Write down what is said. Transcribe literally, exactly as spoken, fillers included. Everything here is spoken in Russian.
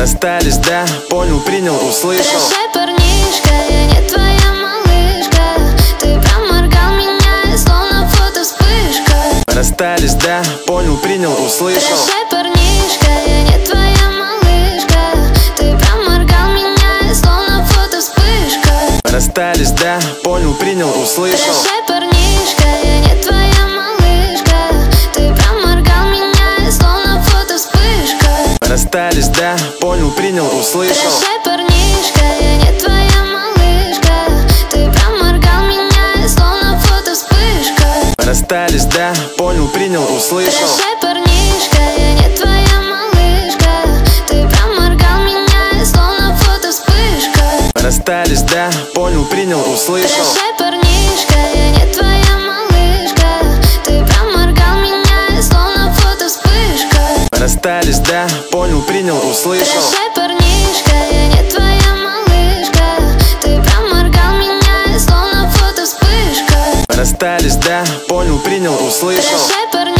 Расстались, да, понял, принял, услышал. Прощай, парнишка, я не твоя малышка. Ты проморгал меня, словно фото вспышка. Расстались, да, понял, принял, услышал. Прощай, парнишка, я не твоя малышка. Ты проморгал меня, словно фото вспышка. Расстались, да, понял, принял, услышал. Прощай, парнишка, я не твоя малышка. Ты проморгал меня, словно фото вспышка. Расстались, да, понял, принял, услышал. Прощай, парнишка, я не твоя малышка. Ты проморгал меня, словно фото вспышка. Расстались, да, понял, принял, услышал. Прощай, парнишка, я не твоя малышка. Ты проморгал меня, словно фото вспышка. Расстались, да, понял, принял, услышал. Прощай, парнишка, я не твоя малышка. Ты проморгал меня, словно фото вспышка. Расстались, да, понял, принял, услышал. Прощай, парнишка, я не твоя малышка. Ты проморгал меня, словно фото вспышка. Расстались, да, понял, принял, услышал. Прощай, парнишка.